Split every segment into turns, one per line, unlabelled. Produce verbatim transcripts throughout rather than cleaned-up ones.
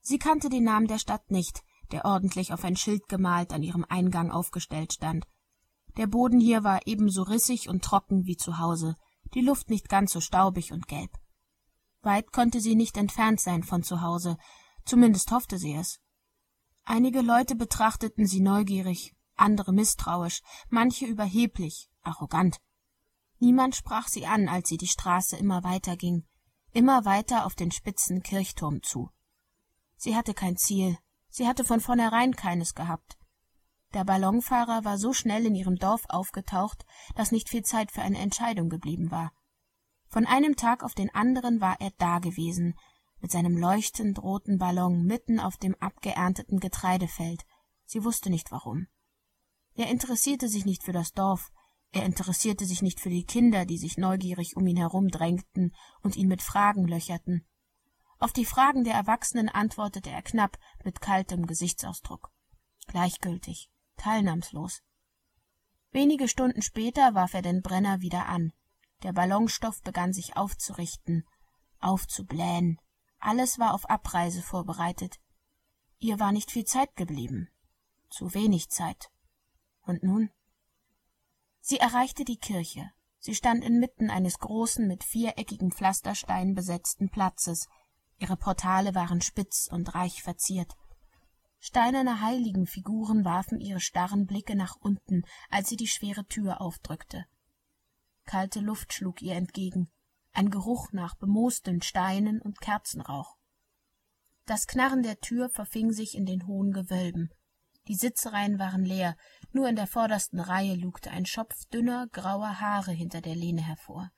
Sie kannte den Namen der Stadt nicht, der ordentlich auf ein Schild gemalt an ihrem Eingang aufgestellt stand. Der Boden hier war ebenso rissig und trocken wie zu Hause, die Luft nicht ganz so staubig und gelb. Weit konnte sie nicht entfernt sein von zu Hause, zumindest hoffte sie es. Einige Leute betrachteten sie neugierig, andere misstrauisch, manche überheblich, arrogant. Niemand sprach sie an, als sie die Straße immer weiter ging, immer weiter auf den spitzen Kirchturm zu. Sie hatte kein Ziel, sie hatte von vornherein keines gehabt. Der Ballonfahrer war so schnell in ihrem Dorf aufgetaucht, dass nicht viel Zeit für eine Entscheidung geblieben war. Von einem Tag auf den anderen war er dagewesen, mit seinem leuchtend roten Ballon mitten auf dem abgeernteten Getreidefeld. Sie wusste nicht warum. Er interessierte sich nicht für das Dorf, er interessierte sich nicht für die Kinder, die sich neugierig um ihn herum drängten und ihn mit Fragen löcherten. Auf die Fragen der Erwachsenen antwortete er knapp mit kaltem Gesichtsausdruck. Gleichgültig, teilnahmslos. Wenige Stunden später warf er den Brenner wieder an. Der Ballonstoff begann sich aufzurichten, aufzublähen. Alles war auf Abreise vorbereitet. Ihr war nicht viel Zeit geblieben. Zu wenig Zeit. Und nun? Sie erreichte die Kirche. Sie stand inmitten eines großen, mit viereckigem Pflasterstein besetzten Platzes. Ihre Portale waren spitz und reich verziert. Steinerne Heiligenfiguren warfen ihre starren Blicke nach unten, als sie die schwere Tür aufdrückte. Kalte Luft schlug ihr entgegen, ein Geruch nach bemoosten Steinen und Kerzenrauch. Das Knarren der Tür verfing sich in den hohen Gewölben. Die Sitzreihen waren leer, nur in der vordersten Reihe lugte ein Schopf dünner, grauer Haare hinter der Lehne hervor.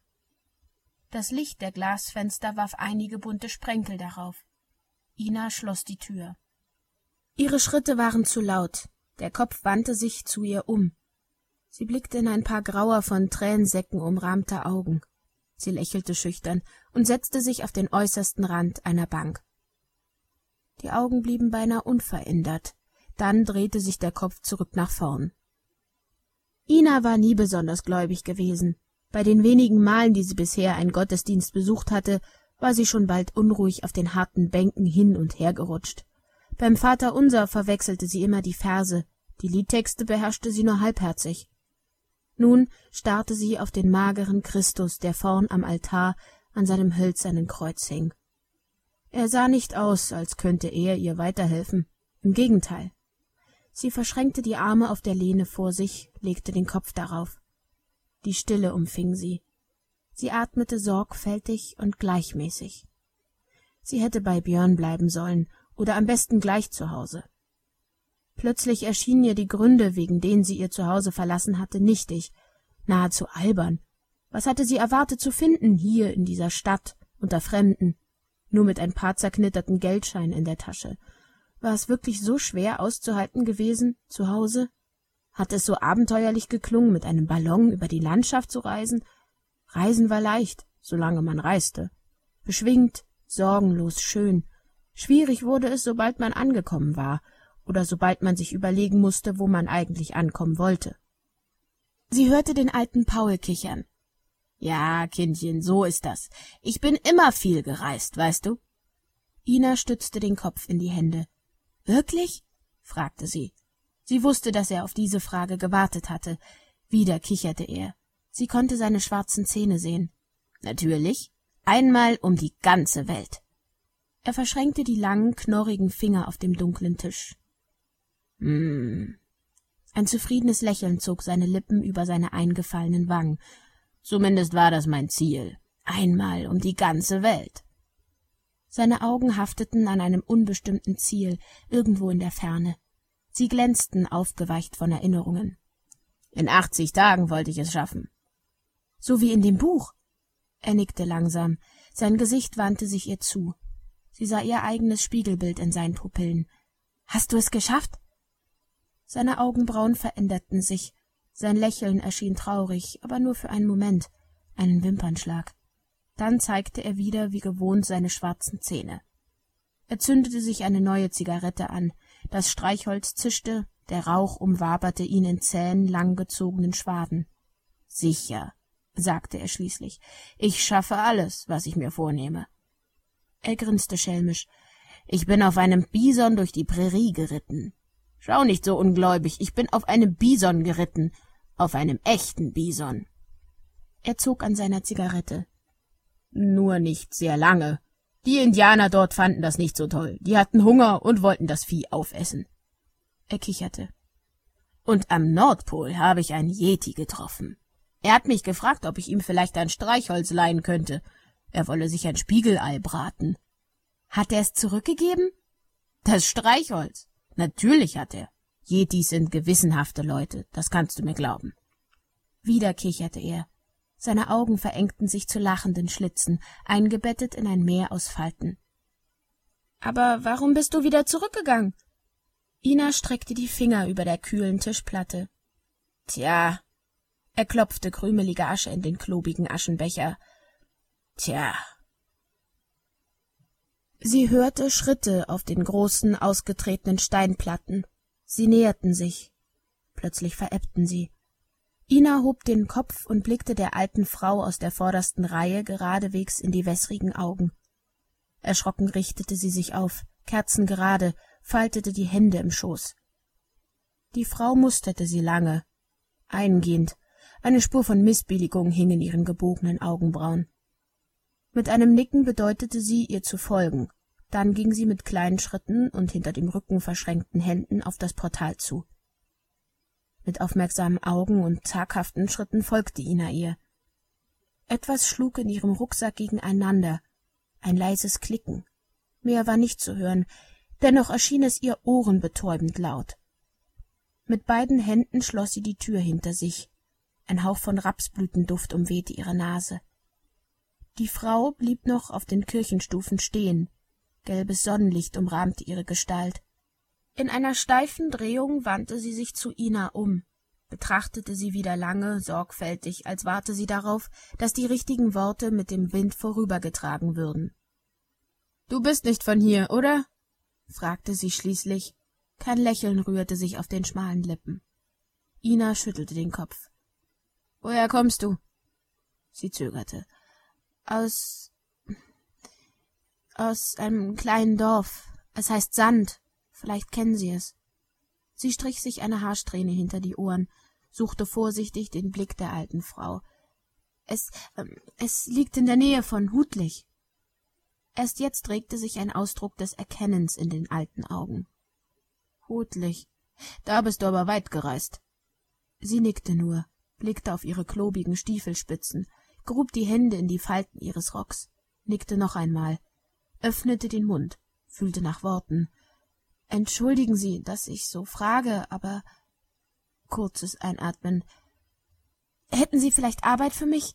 Das Licht der Glasfenster warf einige bunte Sprenkel darauf. Ina schloss die Tür. Ihre Schritte waren zu laut, der Kopf wandte sich zu ihr um. Sie blickte in ein paar grauer, von Tränensäcken umrahmte Augen. Sie lächelte schüchtern und setzte sich auf den äußersten Rand einer Bank. Die Augen blieben beinahe unverändert, dann drehte sich der Kopf zurück nach vorn. Ina war nie besonders gläubig gewesen. Bei den wenigen Malen, die sie bisher einen Gottesdienst besucht hatte, war sie schon bald unruhig auf den harten Bänken hin und her gerutscht. Beim Vaterunser verwechselte sie immer die Verse, die Liedtexte beherrschte sie nur halbherzig. Nun starrte sie auf den mageren Christus, der vorn am Altar an seinem hölzernen Kreuz hing. Er sah nicht aus, als könnte er ihr weiterhelfen. Im Gegenteil. Sie verschränkte die Arme auf der Lehne vor sich, legte den Kopf darauf. Die Stille umfing sie. Sie atmete sorgfältig und gleichmäßig. Sie hätte bei Björn bleiben sollen oder am besten gleich zu Hause. Plötzlich erschienen ihr die Gründe, wegen denen sie ihr Zuhause verlassen hatte, nichtig, nahezu albern. Was hatte sie erwartet zu finden, hier in dieser Stadt, unter Fremden, nur mit ein paar zerknitterten Geldscheinen in der Tasche? War es wirklich so schwer auszuhalten gewesen, zu Hause? Hatte es so abenteuerlich geklungen, mit einem Ballon über die Landschaft zu reisen? Reisen war leicht, solange man reiste. Beschwingt, sorgenlos, schön. Schwierig wurde es, sobald man angekommen war, oder sobald man sich überlegen musste, wo man eigentlich ankommen wollte. Sie hörte den alten Paul kichern. »Ja, Kindchen, so ist das. Ich bin immer viel gereist, weißt du?« Ina stützte den Kopf in die Hände. »Wirklich?« fragte sie. Sie wusste, dass er auf diese Frage gewartet hatte. Wieder kicherte er. Sie konnte seine schwarzen Zähne sehen. »Natürlich. Einmal um die ganze Welt.« Er verschränkte die langen, knorrigen Finger auf dem dunklen Tisch. »Hm.« Ein zufriedenes Lächeln zog seine Lippen über seine eingefallenen Wangen. »Zumindest war das mein Ziel. Einmal um die ganze Welt.« Seine Augen hafteten an einem unbestimmten Ziel, irgendwo in der Ferne. Sie glänzten, aufgeweicht von Erinnerungen. »In achtzig Tagen wollte ich es schaffen.« »So wie in dem Buch?« Er nickte langsam. Sein Gesicht wandte sich ihr zu. Sie sah ihr eigenes Spiegelbild in seinen Pupillen. »Hast du es geschafft?« Seine Augenbrauen veränderten sich. Sein Lächeln erschien traurig, aber nur für einen Moment, einen Wimpernschlag. Dann zeigte er wieder wie gewohnt seine schwarzen Zähne. Er zündete sich eine neue Zigarette an. Das Streichholz zischte, der Rauch umwaberte ihn in zähen, langgezogenen Schwaden. »Sicher«, sagte er schließlich, »ich schaffe alles, was ich mir vornehme.« Er grinste schelmisch. Ich bin auf einem Bison durch die Prärie geritten. Schau nicht so ungläubig, ich bin auf einem Bison geritten, auf einem echten Bison. Er zog an seiner Zigarette. Nur nicht sehr lange. Die Indianer dort fanden das nicht so toll. Die hatten Hunger und wollten das Vieh aufessen. Er kicherte. Und am Nordpol habe ich einen Yeti getroffen. Er hat mich gefragt, ob ich ihm vielleicht ein Streichholz leihen könnte. Er wolle sich ein Spiegelei braten. Hat er es zurückgegeben? Das Streichholz? Natürlich hat er. Yetis sind gewissenhafte Leute, das kannst du mir glauben. Wieder kicherte er. Seine Augen verengten sich zu lachenden Schlitzen, eingebettet in ein Meer aus Falten. »Aber warum bist du wieder zurückgegangen?« Ina streckte die Finger über der kühlen Tischplatte. »Tja«, er klopfte krümelige Asche in den klobigen Aschenbecher. »Tja.« Sie hörte Schritte auf den großen, ausgetretenen Steinplatten. Sie näherten sich. Plötzlich verebbten sie. Ina hob den Kopf und blickte der alten Frau aus der vordersten Reihe geradewegs in die wässrigen Augen. Erschrocken richtete sie sich auf, kerzengerade, faltete die Hände im Schoß. Die Frau musterte sie lange, eingehend, eine Spur von Missbilligung hing in ihren gebogenen Augenbrauen. Mit einem Nicken bedeutete sie, ihr zu folgen, dann ging sie mit kleinen Schritten und hinter dem Rücken verschränkten Händen auf das Portal zu. Mit aufmerksamen Augen und zaghaften Schritten folgte Ina ihr. Etwas schlug in ihrem Rucksack gegeneinander, ein leises Klicken. Mehr war nicht zu hören, dennoch erschien es ihr ohrenbetäubend laut. Mit beiden Händen schloss sie die Tür hinter sich. Ein Hauch von Rapsblütenduft umwehte ihre Nase. Die Frau blieb noch auf den Kirchenstufen stehen. Gelbes Sonnenlicht umrahmte ihre Gestalt. In einer steifen Drehung wandte sie sich zu Ina um, betrachtete sie wieder lange, sorgfältig, als warte sie darauf, dass die richtigen Worte mit dem Wind vorübergetragen würden. »Du bist nicht von hier, oder?« fragte sie schließlich. Kein Lächeln rührte sich auf den schmalen Lippen. Ina schüttelte den Kopf. »Woher kommst du?« Sie zögerte. »Aus... aus einem kleinen Dorf. Es heißt Sand. Vielleicht kennen Sie es.« Sie strich sich eine Haarsträhne hinter die Ohren, suchte vorsichtig den Blick der alten Frau. »Es, ähm, es liegt in der Nähe von Hutlich.« Erst jetzt regte sich ein Ausdruck des Erkennens in den alten Augen. »Hutlich, da bist du aber weit gereist.« Sie nickte nur, blickte auf ihre klobigen Stiefelspitzen, grub die Hände in die Falten ihres Rocks, nickte noch einmal, öffnete den Mund, fühlte nach Worten. »Entschuldigen Sie, dass ich so frage, aber...« Kurzes Einatmen. »Hätten Sie vielleicht Arbeit für mich?«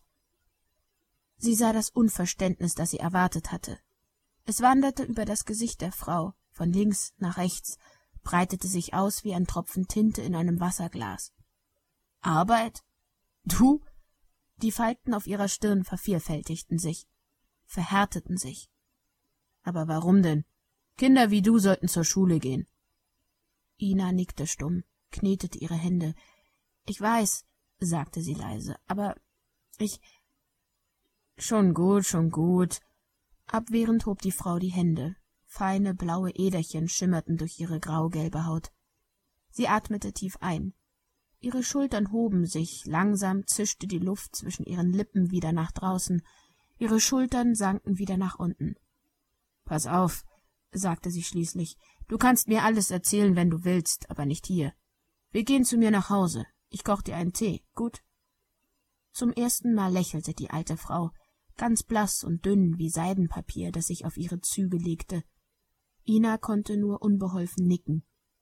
Sie sah das Unverständnis, das sie erwartet hatte. Es wanderte über das Gesicht der Frau, von links nach rechts, breitete sich aus wie ein Tropfen Tinte in einem Wasserglas. »Arbeit? Du?« Die Falten auf ihrer Stirn vervielfältigten sich, verhärteten sich. »Aber warum denn? Kinder wie du sollten zur Schule gehen.« Ina nickte stumm, knetete ihre Hände. »Ich weiß«, sagte sie leise, »aber ich...« »Schon gut, schon gut.« Abwehrend hob die Frau die Hände. Feine, blaue Äderchen schimmerten durch ihre graugelbe Haut. Sie atmete tief ein. Ihre Schultern hoben sich, langsam zischte die Luft zwischen ihren Lippen wieder nach draußen. Ihre Schultern sanken wieder nach unten. »Pass auf«, sagte sie schließlich, »du kannst mir alles erzählen, wenn du willst, aber nicht hier. Wir gehen zu mir nach Hause. Ich koch dir einen Tee, gut?« Zum ersten Mal lächelte die alte Frau, ganz blass und dünn wie Seidenpapier, das sich auf ihre Züge legte. Ina konnte nur unbeholfen nicken.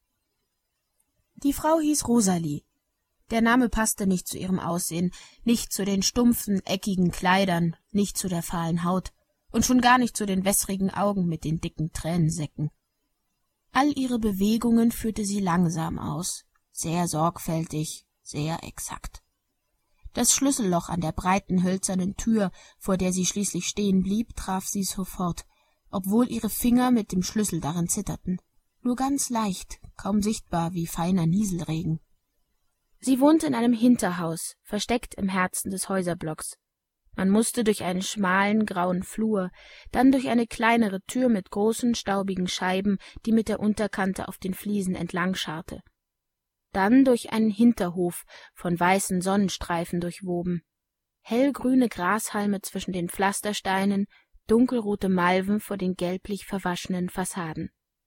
Die Frau hieß Rosalie. Der Name passte nicht zu ihrem Aussehen, nicht zu den stumpfen, eckigen Kleidern, nicht zu der fahlen Haut und schon gar nicht zu den wässrigen Augen mit den dicken Tränensäcken. All ihre Bewegungen führte sie langsam aus, sehr sorgfältig, sehr exakt. Das Schlüsselloch an der breiten, hölzernen Tür, vor der sie schließlich stehen blieb, traf sie sofort, obwohl ihre Finger mit dem Schlüssel darin zitterten. Nur ganz leicht, kaum sichtbar wie feiner Nieselregen. Sie wohnte in einem Hinterhaus, versteckt im Herzen des Häuserblocks. Man musste durch einen schmalen, grauen Flur, dann durch eine kleinere Tür mit großen, staubigen Scheiben, die mit der Unterkante auf den Fliesen entlang scharrte. Dann durch einen Hinterhof, von weißen Sonnenstreifen durchwoben. Hellgrüne Grashalme zwischen den Pflastersteinen, dunkelrote Malven vor den gelblich verwaschenen Fassaden.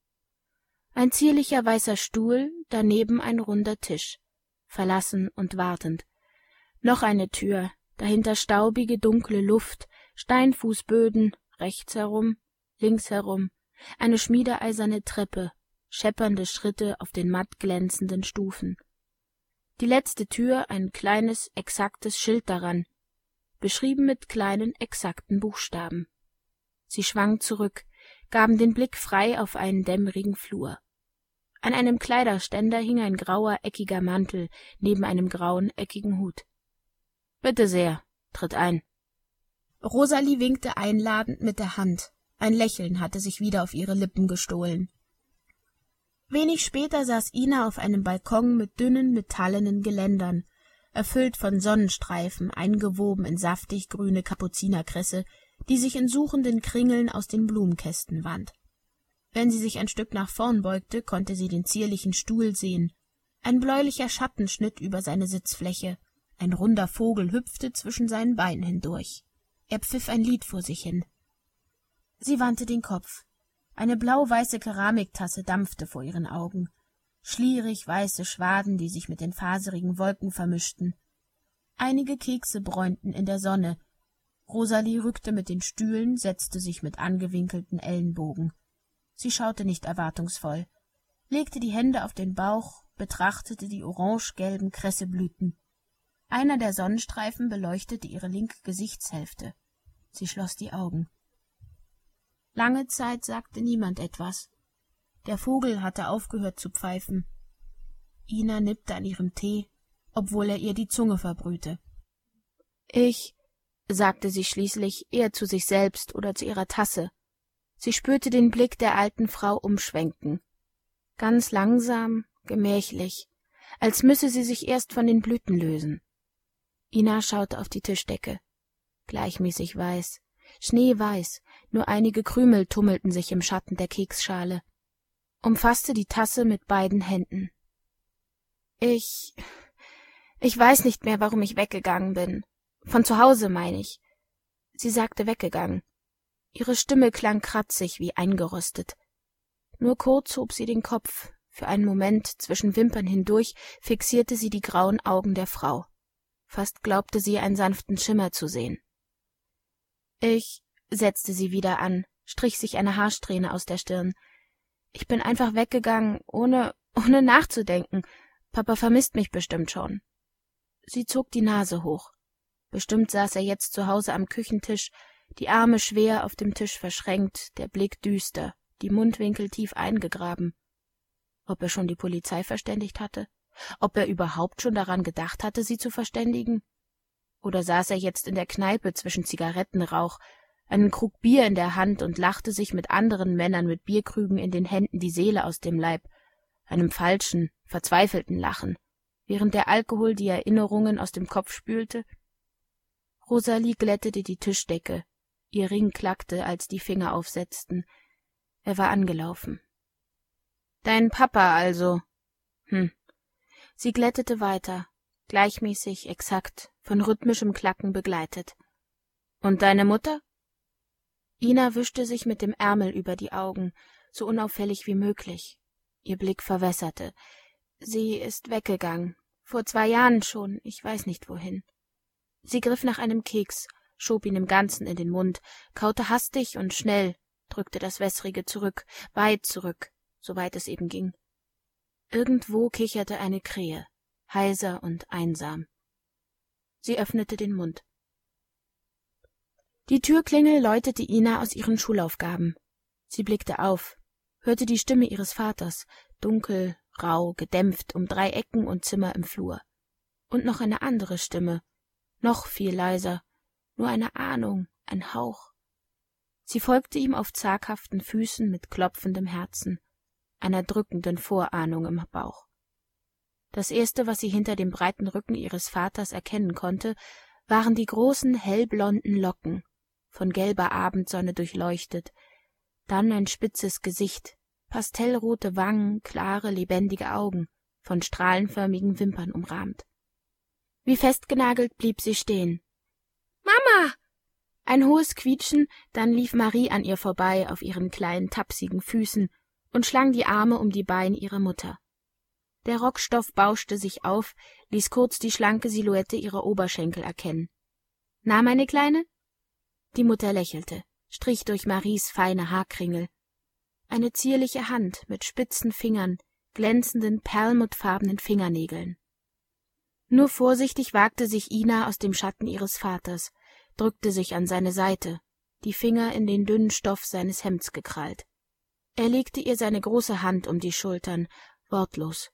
Ein zierlicher weißer Stuhl, daneben ein runder Tisch, verlassen und wartend. Noch eine Tür, dahinter staubige, dunkle Luft, Steinfußböden, rechts herum, links herum, eine schmiedeeiserne Treppe, scheppernde Schritte auf den matt glänzenden Stufen. Die letzte Tür, ein kleines, exaktes Schild daran, beschrieben mit kleinen, exakten Buchstaben. Sie schwang zurück, gaben den Blick frei auf einen dämmerigen Flur. An einem Kleiderständer hing ein grauer, eckiger Mantel neben einem grauen, eckigen Hut. »Bitte sehr, tritt ein.« Rosalie winkte einladend mit der Hand. Ein Lächeln hatte sich wieder auf ihre Lippen gestohlen. Wenig später saß Ina auf einem Balkon mit dünnen, metallenen Geländern, erfüllt von Sonnenstreifen, eingewoben in saftig grüne Kapuzinerkresse, die sich in suchenden Kringeln aus den Blumenkästen wand. Wenn sie sich ein Stück nach vorn beugte, konnte sie den zierlichen Stuhl sehen. Ein bläulicher Schatten schnitt über seine Sitzfläche. Ein runder Vogel hüpfte zwischen seinen Beinen hindurch. Er pfiff ein Lied vor sich hin. Sie wandte den Kopf. Eine blau-weiße Keramiktasse dampfte vor ihren Augen. Schlierig weiße Schwaden, die sich mit den faserigen Wolken vermischten. Einige Kekse bräunten in der Sonne. Rosalie rückte mit den Stühlen, setzte sich mit angewinkelten Ellenbogen. Sie schaute nicht erwartungsvoll, legte die Hände auf den Bauch, betrachtete die orange-gelben Kresseblüten. Einer der Sonnenstreifen beleuchtete ihre linke Gesichtshälfte. Sie schloss die Augen. Lange Zeit sagte niemand etwas. Der Vogel hatte aufgehört zu pfeifen. Ina nippte an ihrem Tee, obwohl er ihr die Zunge verbrühte. »Ich«, sagte sie schließlich, eher zu sich selbst oder zu ihrer Tasse. Sie spürte den Blick der alten Frau umschwenken. Ganz langsam, gemächlich, als müsse sie sich erst von den Blüten lösen. Ina schaute auf die Tischdecke. Gleichmäßig weiß, schneeweiß, nur einige Krümel tummelten sich im Schatten der Keksschale. Umfasste die Tasse mit beiden Händen. Ich, ich weiß nicht mehr, warum ich weggegangen bin. Von zu Hause, meine ich. Sie sagte weggegangen. Ihre Stimme klang kratzig wie eingerostet. Nur kurz hob sie den Kopf. Für einen Moment, zwischen Wimpern hindurch, fixierte sie die grauen Augen der Frau. Fast glaubte sie, einen sanften Schimmer zu sehen. Ich, setzte sie wieder an, strich sich eine Haarsträhne aus der Stirn. Ich bin einfach weggegangen, ohne, ohne nachzudenken. Papa vermisst mich bestimmt schon. Sie zog die Nase hoch. Bestimmt saß er jetzt zu Hause am Küchentisch, die Arme schwer auf dem Tisch verschränkt, der Blick düster, die Mundwinkel tief eingegraben. Ob er schon die Polizei verständigt hatte? Ob er überhaupt schon daran gedacht hatte, sie zu verständigen? Oder saß er jetzt in der Kneipe zwischen Zigarettenrauch, einen Krug Bier in der Hand und lachte sich mit anderen Männern mit Bierkrügen in den Händen die Seele aus dem Leib, einem falschen, verzweifelten Lachen, während der Alkohol die Erinnerungen aus dem Kopf spülte? Rosalie glättete die Tischdecke. Ihr Ring klackte, als die Finger aufsetzten. Er war angelaufen. »Dein Papa also?« »Hm.« Sie glättete weiter, gleichmäßig, exakt, von rhythmischem Klacken begleitet. »Und deine Mutter?« Ina wischte sich mit dem Ärmel über die Augen, so unauffällig wie möglich. Ihr Blick verwässerte. »Sie ist weggegangen. Vor zwei Jahren schon, ich weiß nicht wohin.« Sie griff nach einem Keks, schob ihn im Ganzen in den Mund, kaute hastig und schnell, drückte das Wässrige zurück, weit zurück, soweit es eben ging. Irgendwo kicherte eine Krähe, heiser und einsam. Sie öffnete den Mund. Die Türklingel läutete Ina aus ihren Schulaufgaben. Sie blickte auf, hörte die Stimme ihres Vaters, dunkel, rau, gedämpft um drei Ecken und Zimmer im Flur. Und noch eine andere Stimme, noch viel leiser, nur eine Ahnung, ein Hauch. Sie folgte ihm auf zaghaften Füßen mit klopfendem Herzen, einer drückenden Vorahnung im Bauch. Das Erste, was sie hinter dem breiten Rücken ihres Vaters erkennen konnte, waren die großen hellblonden Locken, von gelber Abendsonne durchleuchtet, dann ein spitzes Gesicht, pastellrote Wangen, klare, lebendige Augen, von strahlenförmigen Wimpern umrahmt. Wie festgenagelt blieb sie stehen. »Mama!« Ein hohes Quietschen, dann lief Marie an ihr vorbei auf ihren kleinen, tapsigen Füßen und schlang die Arme um die Beine ihrer Mutter. Der Rockstoff bauschte sich auf, ließ kurz die schlanke Silhouette ihrer Oberschenkel erkennen. »Na, meine Kleine?« Die Mutter lächelte, strich durch Maries feine Haarkringel. Eine zierliche Hand mit spitzen Fingern, glänzenden, perlmuttfarbenen Fingernägeln. Nur vorsichtig wagte sich Ina aus dem Schatten ihres Vaters, drückte sich an seine Seite, die Finger in den dünnen Stoff seines Hemds gekrallt. Er legte ihr seine große Hand um die Schultern, wortlos.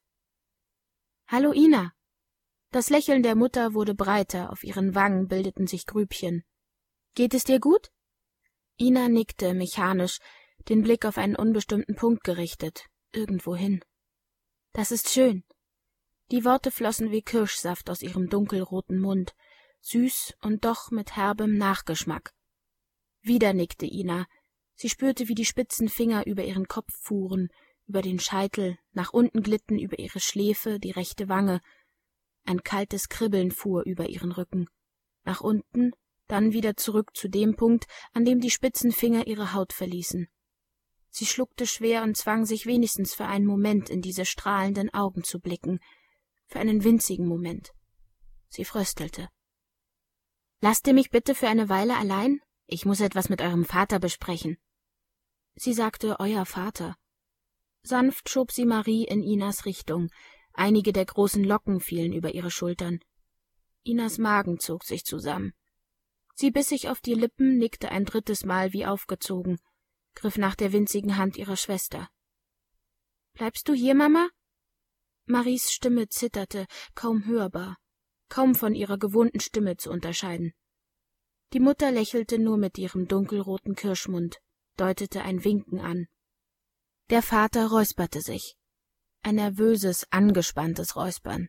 »Hallo, Ina!« Das Lächeln der Mutter wurde breiter, auf ihren Wangen bildeten sich Grübchen. »Geht es dir gut?« Ina nickte mechanisch, den Blick auf einen unbestimmten Punkt gerichtet, irgendwohin. »Das ist schön.« Die Worte flossen wie Kirschsaft aus ihrem dunkelroten Mund, süß und doch mit herbem Nachgeschmack. Wieder nickte Ina. Sie spürte, wie die spitzen Finger über ihren Kopf fuhren, über den Scheitel, nach unten glitten über ihre Schläfe, die rechte Wange. Ein kaltes Kribbeln fuhr über ihren Rücken. Nach unten, dann wieder zurück zu dem Punkt, an dem die spitzen Finger ihre Haut verließen. Sie schluckte schwer und zwang sich wenigstens für einen Moment in diese strahlenden Augen zu blicken, für einen winzigen Moment. Sie fröstelte. »Lasst ihr mich bitte für eine Weile allein? Ich muss etwas mit eurem Vater besprechen.« Sie sagte, »euer Vater.« Sanft schob sie Marie in Inas Richtung. Einige der großen Locken fielen über ihre Schultern. Inas Magen zog sich zusammen. Sie biss sich auf die Lippen, nickte ein drittes Mal wie aufgezogen, griff nach der winzigen Hand ihrer Schwester. »Bleibst du hier, Mama?« Maries Stimme zitterte, kaum hörbar, kaum von ihrer gewohnten Stimme zu unterscheiden. Die Mutter lächelte nur mit ihrem dunkelroten Kirschmund, deutete ein Winken an. Der Vater räusperte sich. Ein nervöses, angespanntes Räuspern.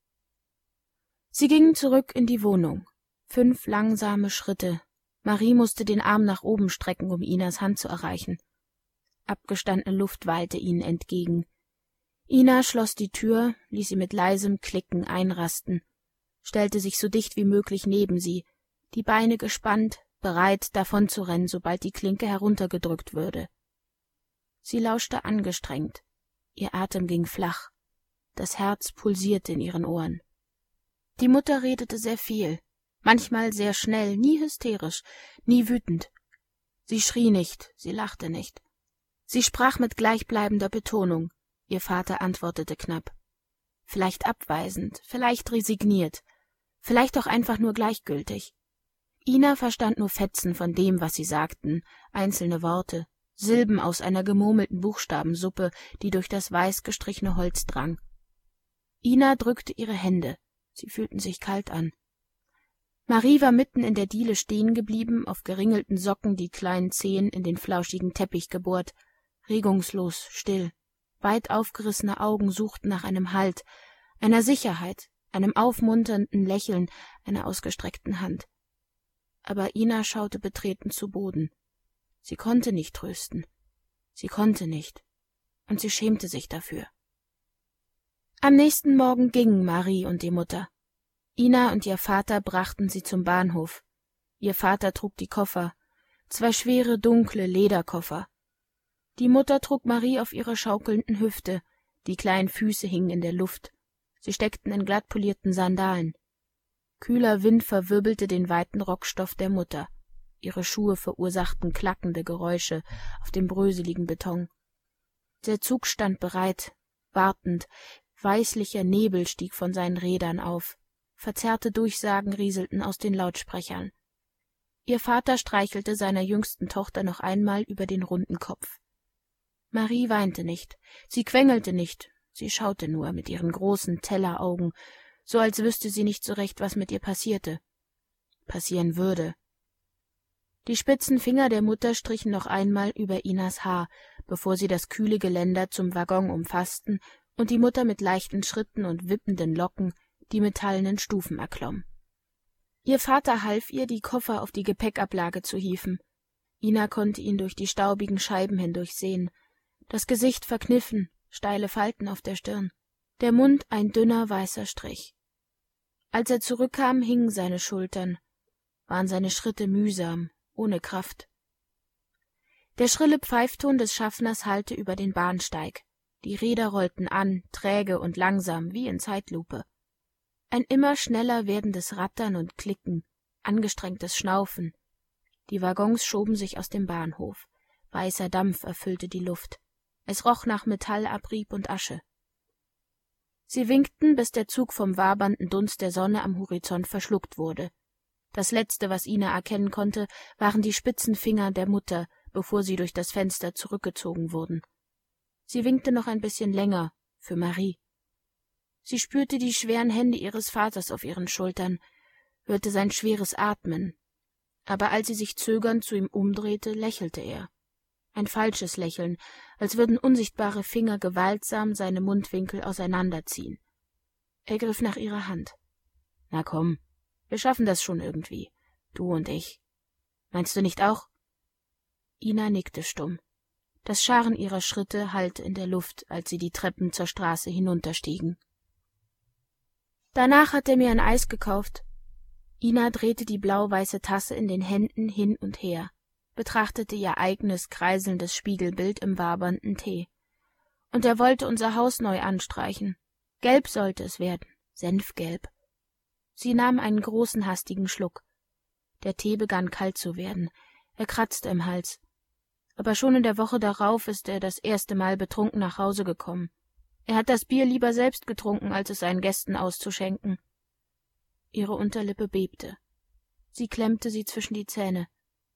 Sie gingen zurück in die Wohnung. Fünf langsame Schritte. Marie musste den Arm nach oben strecken, um Inas Hand zu erreichen. Abgestandene Luft wallte ihnen entgegen. Ina schloss die Tür, ließ sie mit leisem Klicken einrasten, stellte sich so dicht wie möglich neben sie, die Beine gespannt, bereit, davonzurennen, sobald die Klinke heruntergedrückt würde. Sie lauschte angestrengt. Ihr Atem ging flach. Das Herz pulsierte in ihren Ohren. Die Mutter redete sehr viel, manchmal sehr schnell, nie hysterisch, nie wütend. Sie schrie nicht, sie lachte nicht. Sie sprach mit gleichbleibender Betonung. Ihr Vater antwortete knapp. Vielleicht abweisend, vielleicht resigniert, vielleicht auch einfach nur gleichgültig. Ina verstand nur Fetzen von dem, was sie sagten, einzelne Worte, Silben aus einer gemurmelten Buchstabensuppe, die durch das weiß gestrichene Holz drang. Ina drückte ihre Hände, sie fühlten sich kalt an. Marie war mitten in der Diele stehen geblieben, auf geringelten Socken die kleinen Zehen in den flauschigen Teppich gebohrt, regungslos, still. Weit aufgerissene Augen suchten nach einem Halt, einer Sicherheit, einem aufmunternden Lächeln, einer ausgestreckten Hand. Aber Ina schaute betreten zu Boden. Sie konnte nicht trösten. Sie konnte nicht. Und sie schämte sich dafür. Am nächsten Morgen gingen Marie und die Mutter. Ina und ihr Vater brachten sie zum Bahnhof. Ihr Vater trug die Koffer, zwei schwere, dunkle Lederkoffer. Die Mutter trug Marie auf ihrer schaukelnden Hüfte, die kleinen Füße hingen in der Luft. Sie steckten in glattpolierten Sandalen. Kühler Wind verwirbelte den weiten Rockstoff der Mutter. Ihre Schuhe verursachten klackende Geräusche auf dem bröseligen Beton. Der Zug stand bereit, wartend, weißlicher Nebel stieg von seinen Rädern auf, verzerrte Durchsagen rieselten aus den Lautsprechern. Ihr Vater streichelte seiner jüngsten Tochter noch einmal über den runden Kopf. Marie weinte nicht, sie quengelte nicht, sie schaute nur mit ihren großen Telleraugen, so als wüsste sie nicht so recht, was mit ihr passierte, passieren würde. Die spitzen Finger der Mutter strichen noch einmal über Inas Haar, bevor sie das kühle Geländer zum Waggon umfassten und die Mutter mit leichten Schritten und wippenden Locken die metallenen Stufen erklomm. Ihr Vater half ihr, die Koffer auf die Gepäckablage zu hieven. Ina konnte ihn durch die staubigen Scheiben hindurch sehen, das Gesicht verkniffen, steile Falten auf der Stirn, der Mund ein dünner weißer Strich. Als er zurückkam, hingen seine Schultern, waren seine Schritte mühsam, ohne Kraft. Der schrille Pfeifton des Schaffners hallte über den Bahnsteig. Die Räder rollten an, träge und langsam, wie in Zeitlupe. Ein immer schneller werdendes Rattern und Klicken, angestrengtes Schnaufen. Die Waggons schoben sich aus dem Bahnhof. Weißer Dampf erfüllte die Luft. Es roch nach Metallabrieb und Asche. Sie winkten, bis der Zug vom wabernden Dunst der Sonne am Horizont verschluckt wurde. Das Letzte, was Ina erkennen konnte, waren die spitzen Finger der Mutter, bevor sie durch das Fenster zurückgezogen wurden. Sie winkte noch ein bisschen länger, für Marie. Sie spürte die schweren Hände ihres Vaters auf ihren Schultern, hörte sein schweres Atmen. Aber als sie sich zögernd zu ihm umdrehte, lächelte er. Ein falsches Lächeln, als würden unsichtbare Finger gewaltsam seine Mundwinkel auseinanderziehen. Er griff nach ihrer Hand. »Na komm, wir schaffen das schon irgendwie, du und ich. Meinst du nicht auch?« Ina nickte stumm. Das Scharren ihrer Schritte hallte in der Luft, als sie die Treppen zur Straße hinunterstiegen. Danach hat er mir ein Eis gekauft. Ina drehte die blau-weiße Tasse in den Händen hin und her, betrachtete ihr eigenes, kreiselndes Spiegelbild im wabernden Tee. Und er wollte unser Haus neu anstreichen. Gelb sollte es werden, senfgelb. Sie nahm einen großen, hastigen Schluck. Der Tee begann kalt zu werden. Er kratzte im Hals. Aber schon in der Woche darauf ist er das erste Mal betrunken nach Hause gekommen. Er hat das Bier lieber selbst getrunken, als es seinen Gästen auszuschenken. Ihre Unterlippe bebte. Sie klemmte sie zwischen die Zähne.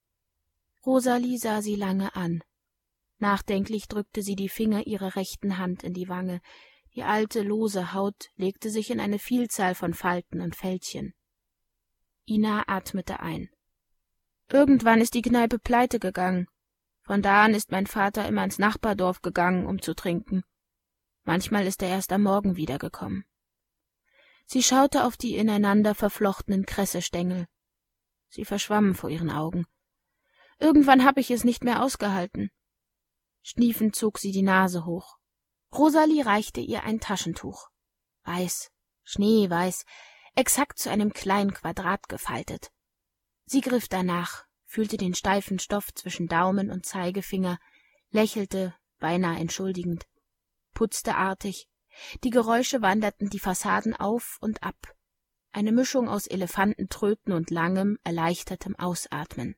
Rosalie sah sie lange an. Nachdenklich drückte sie die Finger ihrer rechten Hand in die Wange. Die alte, lose Haut legte sich in eine Vielzahl von Falten und Fältchen. Ina atmete ein. Irgendwann ist die Kneipe pleite gegangen. Von da an ist mein Vater immer ins Nachbardorf gegangen, um zu trinken. Manchmal ist er erst am Morgen wiedergekommen. Sie schaute auf die ineinander verflochtenen Kressestängel. Sie verschwammen vor ihren Augen. Irgendwann habe ich es nicht mehr ausgehalten. Schniefend zog sie die Nase hoch. Rosalie reichte ihr ein Taschentuch. Weiß, schneeweiß, exakt zu einem kleinen Quadrat gefaltet. Sie griff danach, fühlte den steifen Stoff zwischen Daumen und Zeigefinger, lächelte, beinahe entschuldigend, putzte artig. Die Geräusche wanderten die Fassaden auf und ab. Eine Mischung aus Elefantentröten und langem, erleichtertem Ausatmen.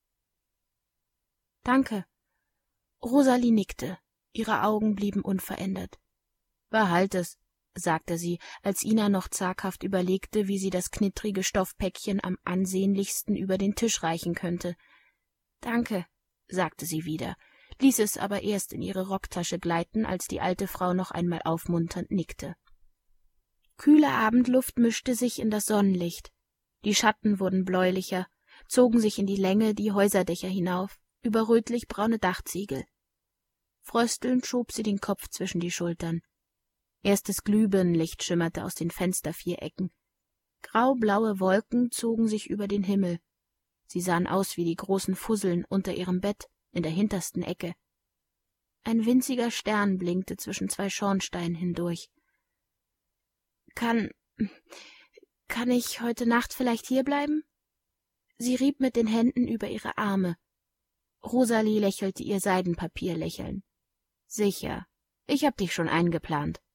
»Danke.« Rosalie nickte. Ihre Augen blieben unverändert. »Behalt es«, sagte sie, als Ina noch zaghaft überlegte, wie sie das knittrige Stoffpäckchen am ansehnlichsten über den Tisch reichen könnte. »Danke«, sagte sie wieder, ließ es aber erst in ihre Rocktasche gleiten, als die alte Frau noch einmal aufmunternd nickte. Kühle Abendluft mischte sich in das Sonnenlicht. Die Schatten wurden bläulicher, zogen sich in die Länge die Häuserdächer hinauf, über rötlich-braune Dachziegel. Fröstelnd schob sie den Kopf zwischen die Schultern. Erstes Glühbirnenlicht schimmerte aus den Fenstervierecken. Graublaue Wolken zogen sich über den Himmel. Sie sahen aus wie die großen Fusseln unter ihrem Bett in der hintersten Ecke. Ein winziger Stern blinkte zwischen zwei Schornsteinen hindurch. Kann, kann ich heute Nacht vielleicht hierbleiben? Sie rieb mit den Händen über ihre Arme. Rosalie lächelte ihr Seidenpapierlächeln. Sicher, ich hab dich schon eingeplant.